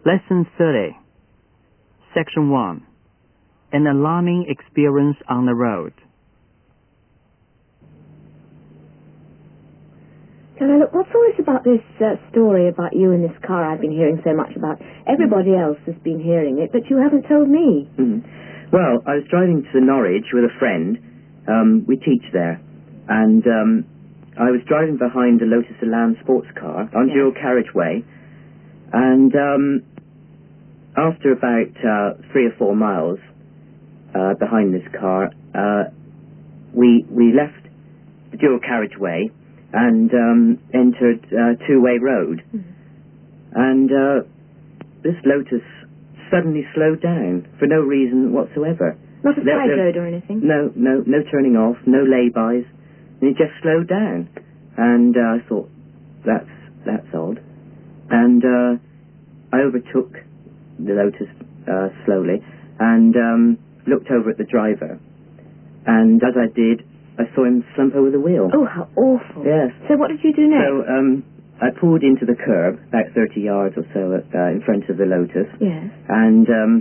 Lesson 30. Section 1. An alarming experience on the road. Now, look, what's all this about this story about you in this car I've been hearing so much about? Everybody else has been hearing it, but you haven't told me. Well, I was driving to Norwich with a friend. We teach there. And I was driving behind a Lotus Elan sports car on dual carriageway. And after about 3 or 4 miles behind this car, we left the dual carriageway and entered a two-way road. And this Lotus suddenly slowed down for no reason whatsoever. Not a side road or anything? No turning off, no lay-bys. And it just slowed down. And I thought, that's odd. And I overtook the Lotus slowly and looked over at the driver. And as I did, I saw him slump over the wheel. Oh, how awful. Yes. So what did you do next? So I pulled into the curb, about 30 yards or so in front of the Lotus. Yes. And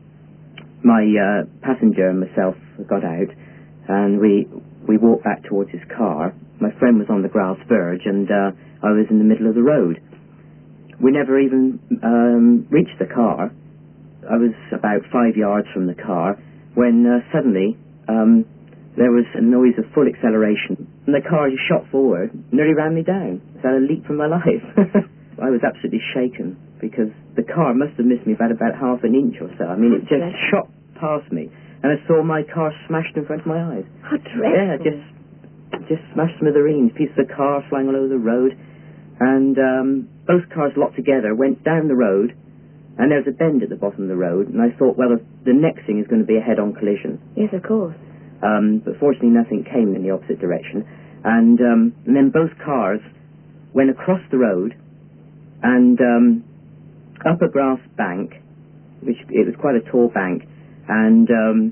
my passenger and myself got out, and we walked back towards his car. My friend was on the grass verge, and I was in the middle of the road. We never even reached the car. I was about 5 yards from the car when suddenly there was a noise of full acceleration, and the car just shot forward, nearly ran me down. It was a leap from my life. I was absolutely shaken because the car must have missed me about half an inch or so. I mean, it just shot past me, and I saw my car smashed in front of my eyes. How dreadful. Yeah, just smashed smithereens. Pieces of the car flying all over the road, and both cars locked together went down the road, and there was a bend at the bottom of the road, and I thought, well, the next thing is going to be a head-on collision. Yes, of course. But fortunately nothing came in the opposite direction, and then both cars went across the road and up a grass bank, which it was quite a tall bank, and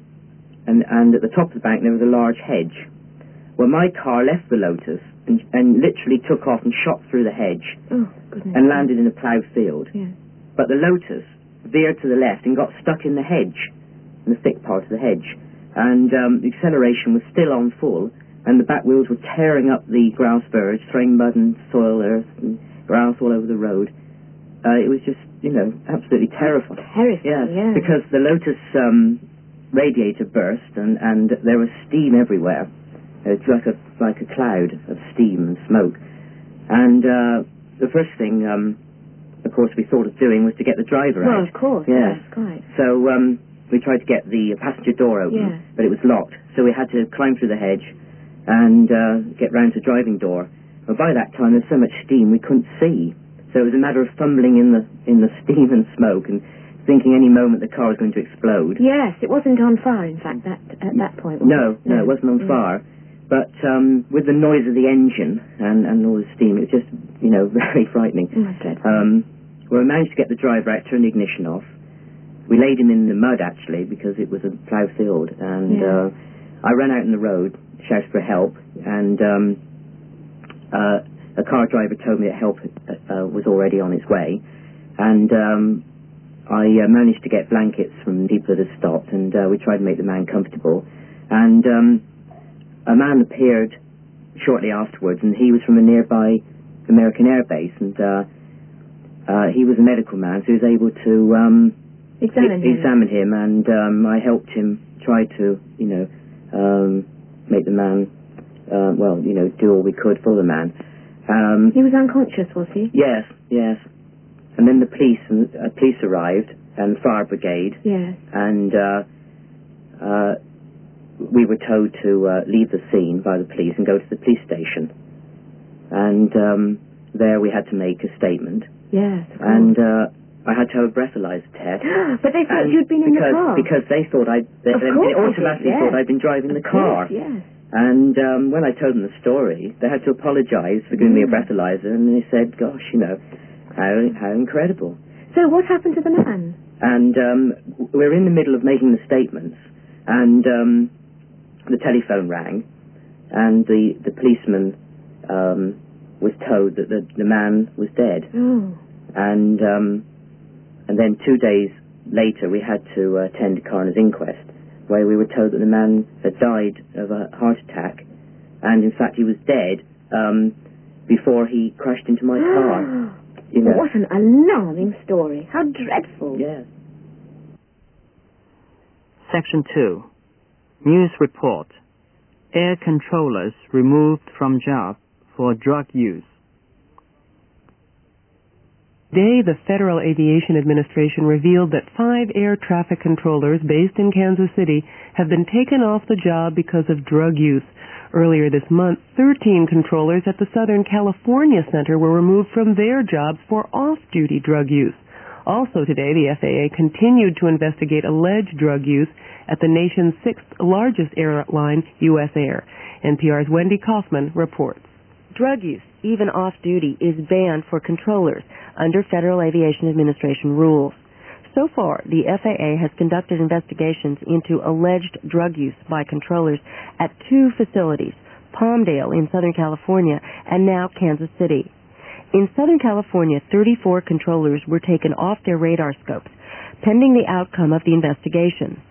at the top of the bank there was a large hedge. Well, my car left the Lotus and literally took off and shot through the hedge. Oh, goodness. And landed in a ploughed field. Yeah. But the Lotus veered to the left and got stuck in the hedge, in the thick part of the hedge. And the acceleration was still on full, and the back wheels were tearing up the grass verge, throwing mud and soil, earth and grass all over the road. It was just, absolutely terrifying. Terrifying, yeah. Because the Lotus radiator burst, and there was steam everywhere. It's like a cloud of steam and smoke. And the first thing, of course, we thought of doing was to get the driver out. Well, of course, yeah. Yes, quite. So we tried to get the passenger door open, but it was locked. So we had to climb through the hedge and get round to the driving door. Well, by that time, there's so much steam we couldn't see. So it was a matter of fumbling in the steam and smoke and thinking any moment the car was going to explode. Yes, it wasn't on fire, in fact, at that point. No, it wasn't on fire. But with the noise of the engine and all the steam, it was just, very frightening. Well, we managed to get the driver out, turn the ignition off. We laid him in the mud, actually, because it was a plough field. And I ran out in the road, shouted for help, and a car driver told me that help was already on its way. And I managed to get blankets from people that had stopped, and we tried to make the man comfortable. And a man appeared shortly afterwards, and he was from a nearby American air base, and he was a medical man, so he was able to examine him, and I helped him try to, make the man, do all we could for the man. He was unconscious, was he? Yes. And then the police arrived, and fire brigade. Yes. And we were told to leave the scene by the police and go to the police station. And there we had to make a statement. Yes. And I had to have a breathalyzer test. But they thought you'd been in the car. Because they thought they automatically thought I'd been driving the car. Yes. And when I told them the story, they had to apologise for giving me a breathalyzer, and they said, gosh, how incredible. So what happened to the man? And we're in the middle of making the statements, and the telephone rang, and the policeman was told that the man was dead. Oh. And And then 2 days later, we had to attend a coroner's inquest, where we were told that the man had died of a heart attack, and in fact he was dead before he crashed into my car. You know. What an alarming story. How dreadful. Yeah. Section 2. News report. Air controllers removed from job for drug use. Today, the Federal Aviation Administration revealed that 5 air traffic controllers based in Kansas City have been taken off the job because of drug use. Earlier this month, 13 controllers at the Southern California Center were removed from their jobs for off-duty drug use. Also today, the FAA continued to investigate alleged drug use at the nation's 6th largest airline, U.S. Air. NPR's Wendy Kaufman reports. Drug use, even off-duty, is banned for controllers under Federal Aviation Administration rules. So far, the FAA has conducted investigations into alleged drug use by controllers at 2 facilities, Palmdale in Southern California and now Kansas City. In Southern California, 34 controllers were taken off their radar scopes, pending the outcome of the investigation.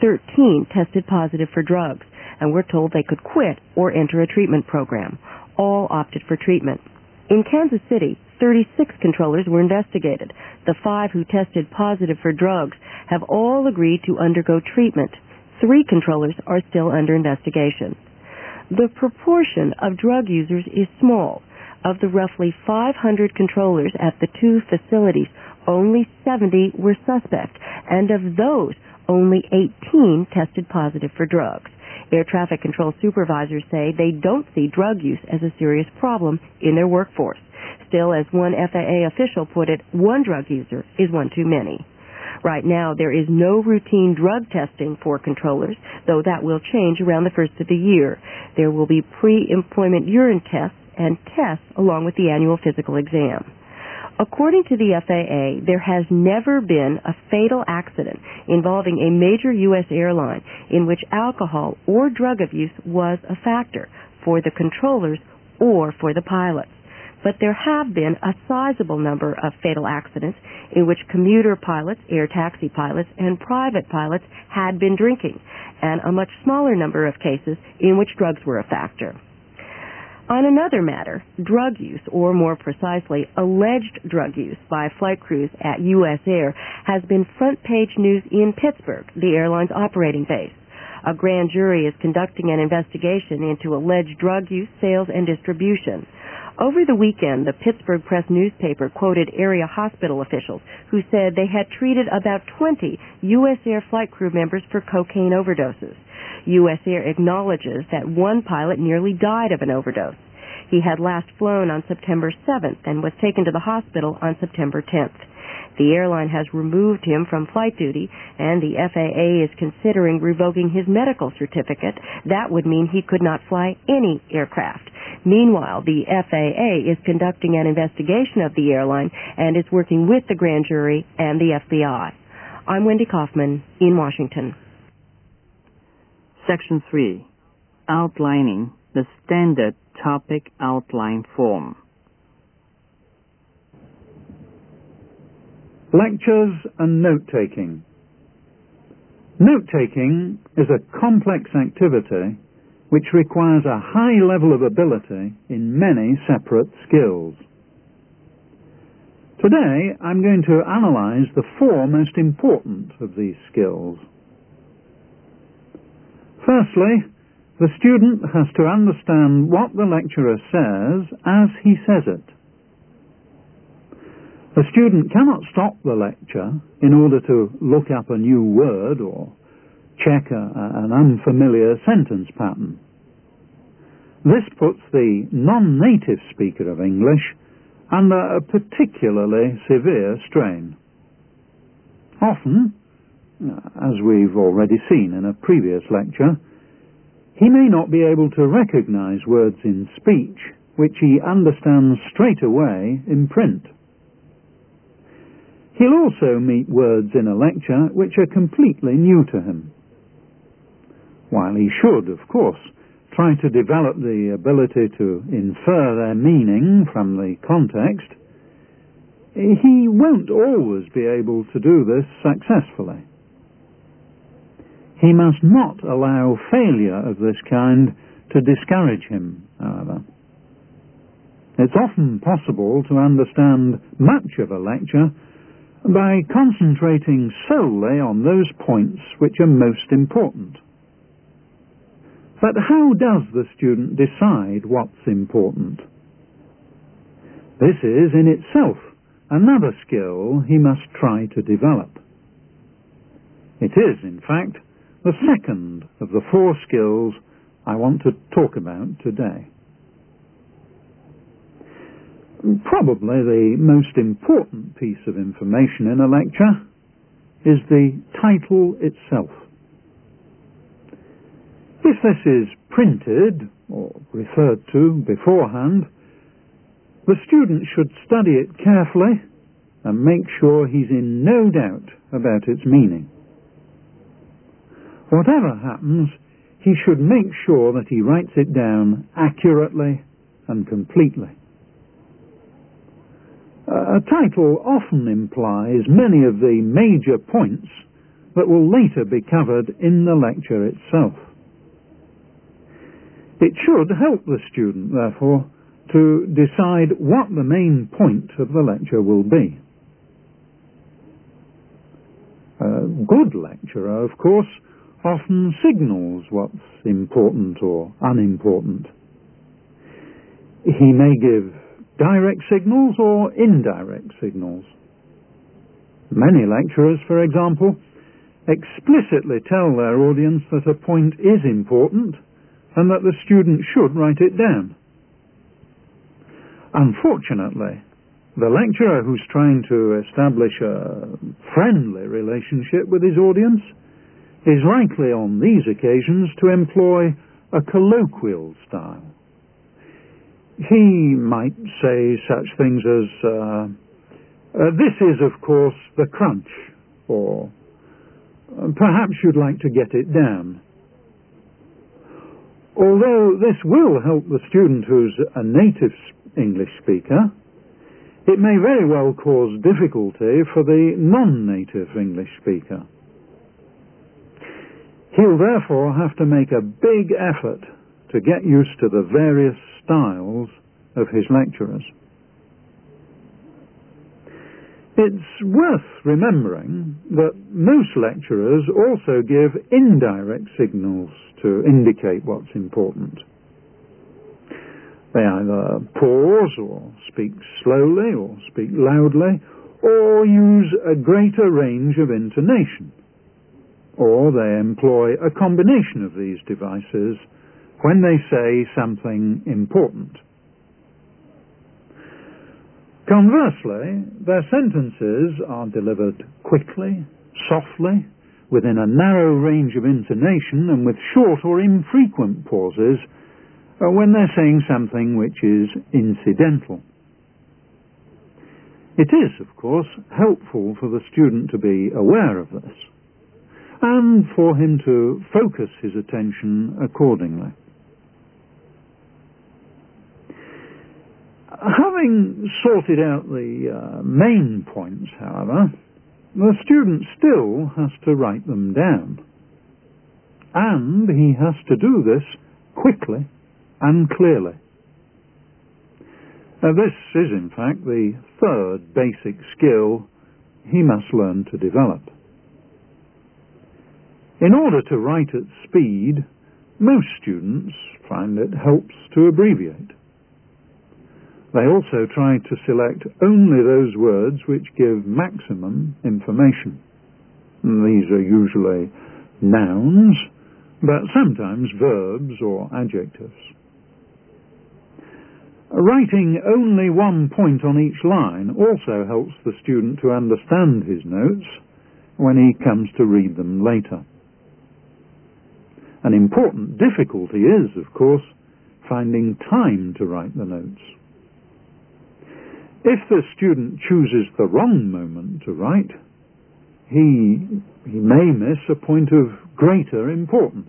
13 tested positive for drugs and were told they could quit or enter a treatment program. All opted for treatment. In Kansas City, 36 controllers were investigated. The 5 who tested positive for drugs have all agreed to undergo treatment. 3 controllers are still under investigation. The proportion of drug users is small. Of the roughly 500 controllers at the 2 facilities, only 70 were suspect, and of those, only 18 tested positive for drugs. Air traffic control supervisors say they don't see drug use as a serious problem in their workforce. Still, as one FAA official put it, one drug user is one too many. Right now, there is no routine drug testing for controllers, though that will change around the first of the year. There will be pre-employment urine tests and tests along with the annual physical exam. According to the FAA, there has never been a fatal accident involving a major U.S. airline in which alcohol or drug abuse was a factor for the controllers or for the pilots. But there have been a sizable number of fatal accidents in which commuter pilots, air taxi pilots, and private pilots had been drinking, and a much smaller number of cases in which drugs were a factor. On another matter, drug use, or more precisely, alleged drug use by flight crews at U.S. Air has been front-page news in Pittsburgh, the airline's operating base. A grand jury is conducting an investigation into alleged drug use, sales, and distribution. Over the weekend, the Pittsburgh Press newspaper quoted area hospital officials who said they had treated about 20 U.S. Air flight crew members for cocaine overdoses. U.S. Air acknowledges that one pilot nearly died of an overdose. He had last flown on September 7th and was taken to the hospital on September 10th. The airline has removed him from flight duty, and the FAA is considering revoking his medical certificate. That would mean he could not fly any aircraft. Meanwhile, the FAA is conducting an investigation of the airline and is working with the grand jury and the FBI. I'm Wendy Kaufman in Washington. Section 3. Outlining the standard topic outline form. Lectures and note-taking. Note-taking is a complex activity which requires a high level of ability in many separate skills. Today, I'm going to analyze the 4 most important of these skills. Firstly, the student has to understand what the lecturer says as he says it. The student cannot stop the lecture in order to look up a new word or check an unfamiliar sentence pattern. This puts the non-native speaker of English under a particularly severe strain. Often, as we've already seen in a previous lecture, he may not be able to recognize words in speech which he understands straight away in print. He'll also meet words in a lecture which are completely new to him. While he should, of course, try to develop the ability to infer their meaning from the context, he won't always be able to do this successfully. He must not allow failure of this kind to discourage him, however. It's often possible to understand much of a lecture by concentrating solely on those points which are most important. But how does the student decide what's important? This is in itself another skill he must try to develop. It is, in fact, the second of the 4 skills I want to talk about today. Probably the most important piece of information in a lecture is the title itself. If this is printed or referred to beforehand, the student should study it carefully and make sure he's in no doubt about its meaning. Whatever happens, he should make sure that he writes it down accurately and completely. A title often implies many of the major points that will later be covered in the lecture itself. It should help the student, therefore, to decide what the main point of the lecture will be. A good lecturer, of course, often signals what's important or unimportant. He may give direct signals or indirect signals. Many lecturers, for example, explicitly tell their audience that a point is important and that the student should write it down. Unfortunately, the lecturer who's trying to establish a friendly relationship with his audience is likely on these occasions to employ a colloquial style. He might say such things as, this is, of course, the crunch, or perhaps you'd like to get it down. Although this will help the student who's a native English speaker, it may very well cause difficulty for the non-native English speaker. He'll therefore have to make a big effort to get used to the various styles of his lecturers. It's worth remembering that most lecturers also give indirect signals to indicate what's important. They either pause or speak slowly or speak loudly, or use a greater range of intonation, or they employ a combination of these devices when they say something important. Conversely, their sentences are delivered quickly, softly, within a narrow range of intonation, and with short or infrequent pauses when they're saying something which is incidental. It is, of course, helpful for the student to be aware of this, and for him to focus his attention accordingly. Having sorted out the main points, however, the student still has to write them down. And he has to do this quickly and clearly. This is, in fact, the third basic skill he must learn to develop. In order to write at speed, most students find it helps to abbreviate. They also try to select only those words which give maximum information. These are usually nouns, but sometimes verbs or adjectives. Writing only one point on each line also helps the student to understand his notes when he comes to read them later. An important difficulty is, of course, finding time to write the notes. If the student chooses the wrong moment to write, he may miss a point of greater importance.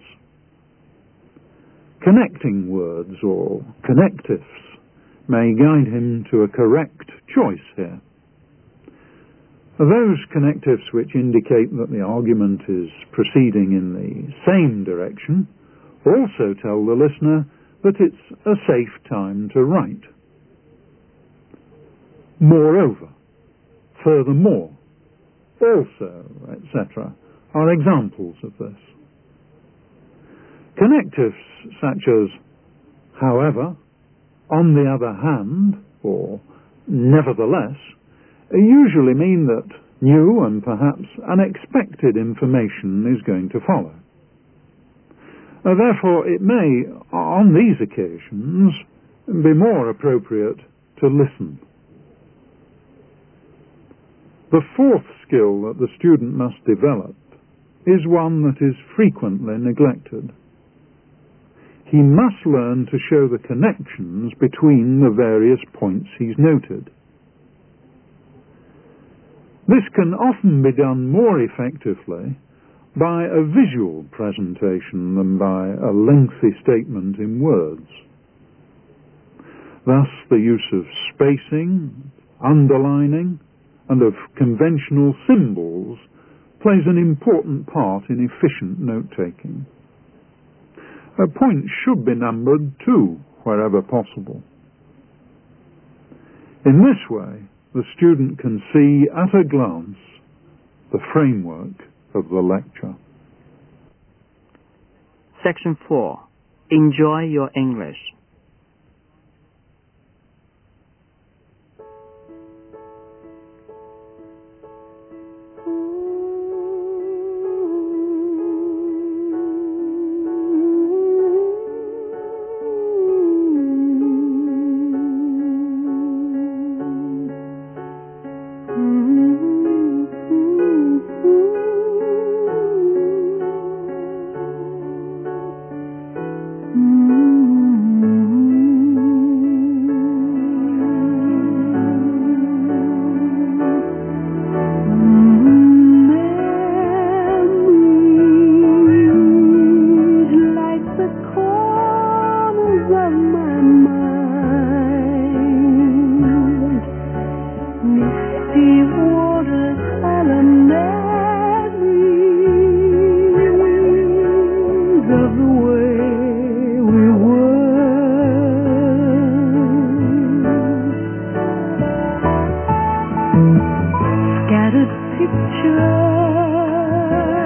Connecting words or connectives may guide him to a correct choice here. Those connectives which indicate that the argument is proceeding in the same direction also tell the listener that it's a safe time to write. Moreover, furthermore, also, etc., are examples of this. Connectives such as however, on the other hand, or nevertheless, usually mean that new and perhaps unexpected information is going to follow. Therefore, it may, on these occasions, be more appropriate to listen. The fourth skill that the student must develop is one that is frequently neglected. He must learn to show the connections between the various points he's noted. This can often be done more effectively by a visual presentation than by a lengthy statement in words. Thus, the use of spacing, underlining, and of conventional symbols plays an important part in efficient note-taking. Points should be numbered too, wherever possible. In this way, the student can see at a glance the framework of the lecture. Section 4. Enjoy your English. Scattered pictures